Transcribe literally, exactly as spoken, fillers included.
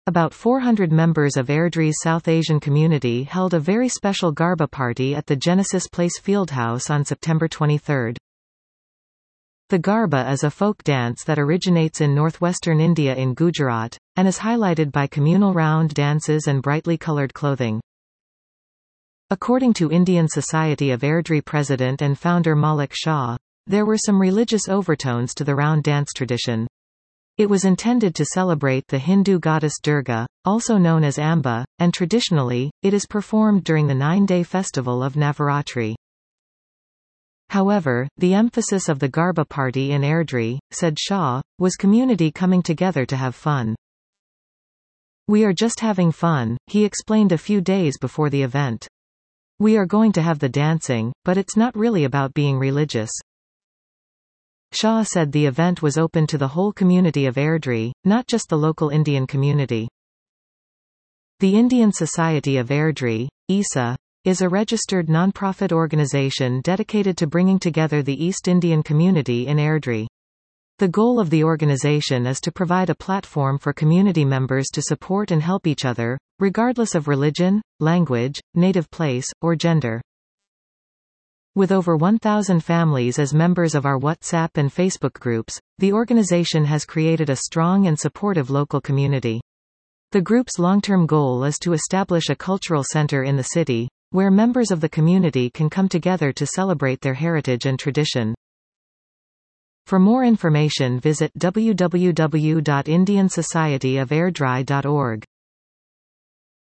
About four hundred members of Airdrie's South Asian community held a very special Garba party at the Genesis Place Fieldhouse on September twenty-third. The Garba is a folk dance that originates in northwestern India in Gujarat, and is highlighted by communal round dances and brightly coloured clothing. According to Indian Society of Airdrie president and founder Malik Shah, there were some religious overtones to the round dance tradition. It was intended to celebrate the Hindu goddess Durga, also known as Amba, and traditionally, it is performed during the nine-day festival of Navaratri. However, the emphasis of the Garba party in Airdrie, said Shah, was community coming together to have fun. "We are just having fun," he explained a few days before the event. "We are going to have the dancing, but it's not really about being religious." Shah said the event was open to the whole community of Airdrie, not just the local Indian community. The Indian Society of Airdrie, I S A, is a registered non-profit organisation dedicated to bringing together the East Indian community in Airdrie. The goal of the organisation is to provide a platform for community members to support and help each other, regardless of religion, language, native place, or gender. With over one thousand families as members of our WhatsApp and Facebook groups, the organisation has created a strong and supportive local community. The group's long-term goal is to establish a cultural centre in the city, where members of the community can come together to celebrate their heritage and tradition. For more information visit w w w dot indian society of airdrie dot org.